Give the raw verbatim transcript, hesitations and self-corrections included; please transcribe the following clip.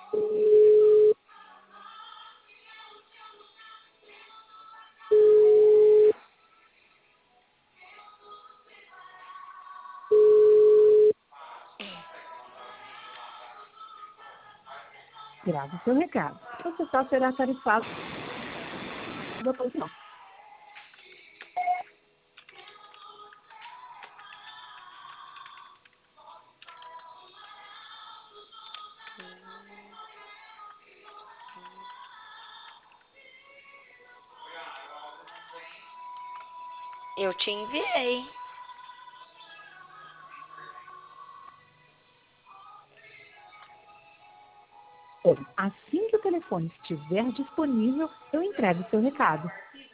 Grave o seu recado. Você só será tarifado da posição. Eu te enviei. Assim que o telefone estiver disponível, eu entrego o seu recado.